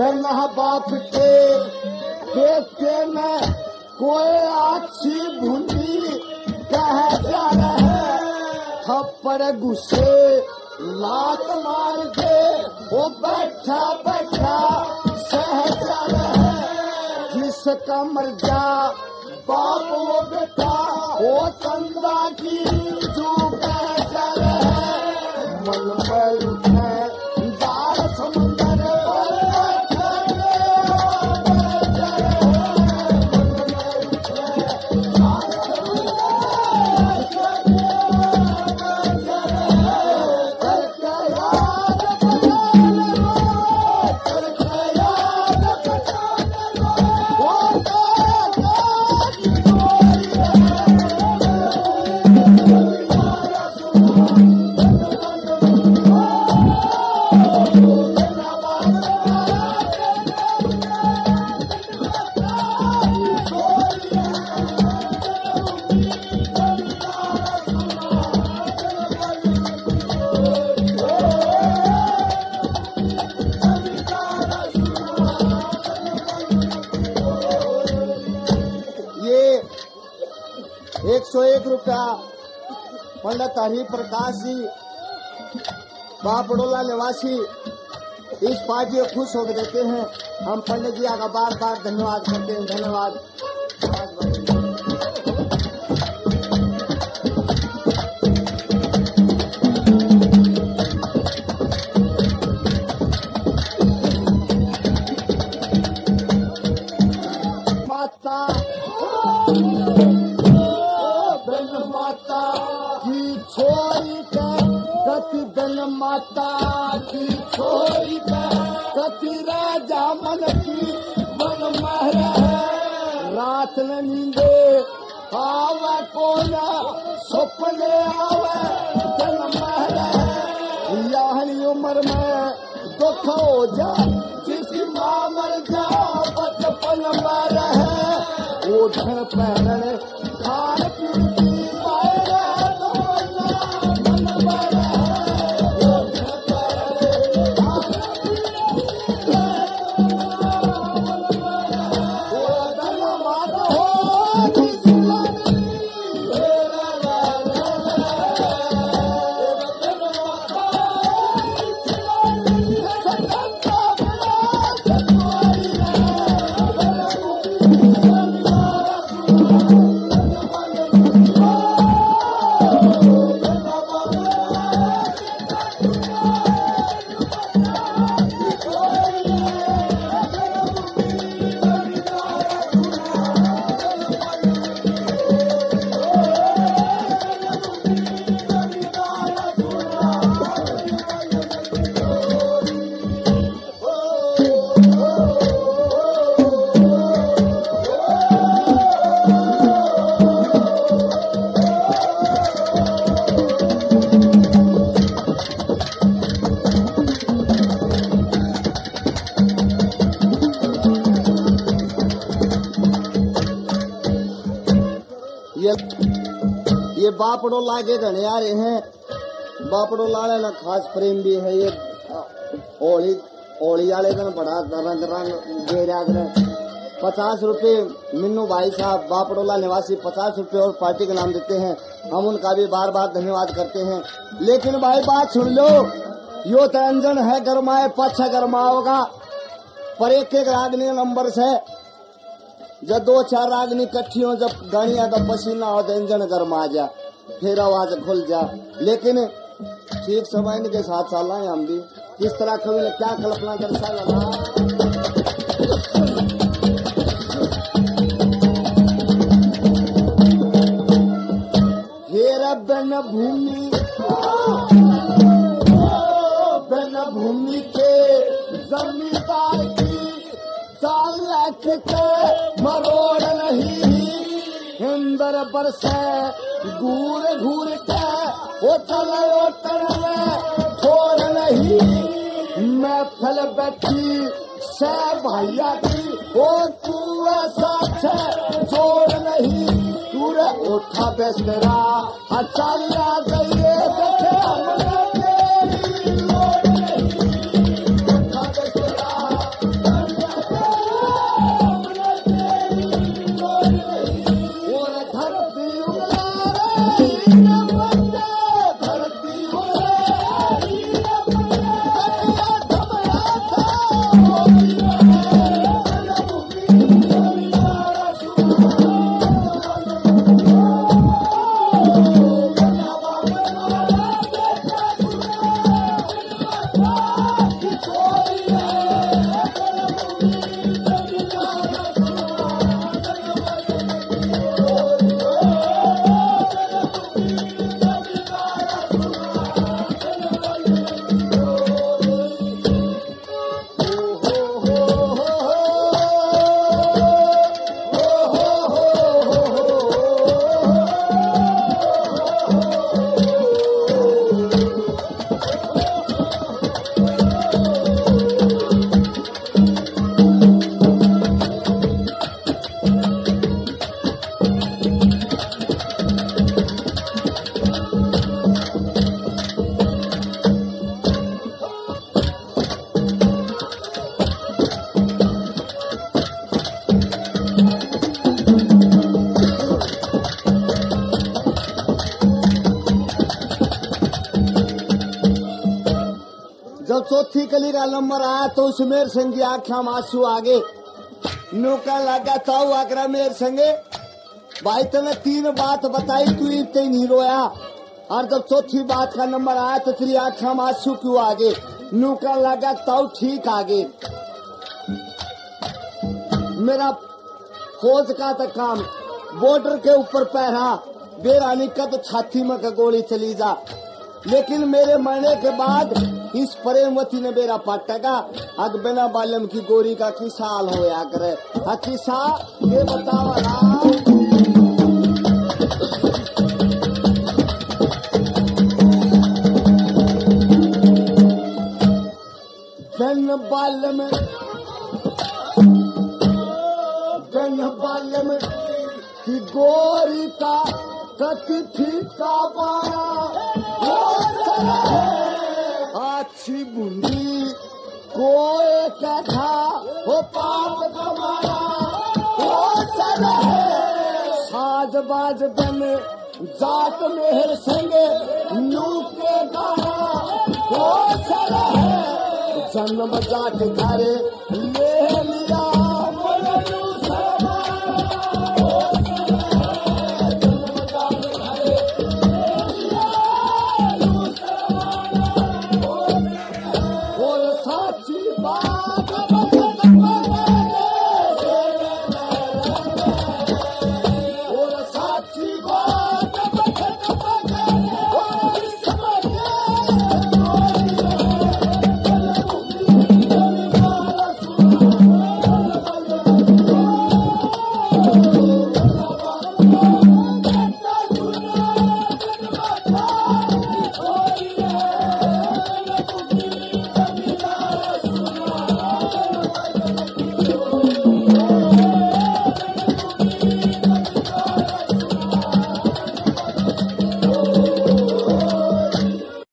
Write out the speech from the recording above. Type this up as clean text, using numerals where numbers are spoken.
बेना बाप के बेटे में कोई अच्छी भूंडी कह जा रहे, थप्पड़ गुस्से लात मार के वो बैठा बैठा सह जा रहे, जिसका मर जा बाप वो बेटा वो चंदा की जो कह जा रहे, मन में उठे दार समुंदर ₹101 पंडित हरि प्रकाश जी बापड़ोला निवासी इस पार्टी को खुश होकर देते हैं। हम पंडित जी का बार बार धन्यवाद करते हैं। धन्यवाद। माता की छोरी कति राजा मन की मन महर है, रात न नींदे आवे कौन सपने आवे जन महर है, यानी उम्र में दुख हो जा जिसकी माँ मर जा बचपन मर है, ओढ़न पहनने खान पीन की ये बापड़ोला के घने आ रहे हैं। बापड़ोला ना खास प्रेम भी है। ये होली वाले दिन बड़ा रंग दे रहा। 50 रुपए मिन्नू भाई साहब बापड़ोला निवासी 50 रुपए और पार्टी का नाम देते हैं। हम उनका भी बार बार धन्यवाद करते हैं। लेकिन भाई बात सुन लो, यो तो अंजन है गरमाए पाछा गरमा होगा, पर एक रागनी नंबर से जब 2-4 रागनी इकट्ठी हो, जब गाड़िया का पसीना हो तो इंजन गरमा जा, फिर आवाज खुल जा। लेकिन ठीक समय के साथ साल हम भी किस तरह कवि ने क्या कल्पना दर्शा लगा। हेरा बन भूमि के जमींदार की 4 लाख के मरोड़ नहीं, हिंदर बरसे घूर घूर के वो चले छोड़ नहीं। मैं फल बैठी से भैया की वो तू ऐसा छोड़ नहीं, तू रे उठा बेसरा चल गई देखे कली का नंबर आया तो उस मेरे संग की आँखों में आंसू आ गए। नौका लगा ताऊ आगरा मेरे संगे भाई तने 3 बात बताई तू इतने नहीं रोया और जब चौथी बात का नंबर आया तो तेरी आँखों में आंसू क्यों आ गए। नौका लगा ताऊ ठीक आ गए। मेरा फौज का तो काम बॉर्डर के ऊपर पहरा बेरानी का तो छाती में का गोली चली जा, लेकिन मेरे मरने के बाद इस प्रेमवती ने मेरा पटका अग बिना बालम की गोरी का किसा हाल होया करे। किसा ये बतावा ना बाल्यम की गोरी का कति फीका पाया अच्छी बुंदी कोई कथा हो पाप कमाया साज बाज बन जाट मेहर संगे नूक के गाया जन्म जाट घरे ले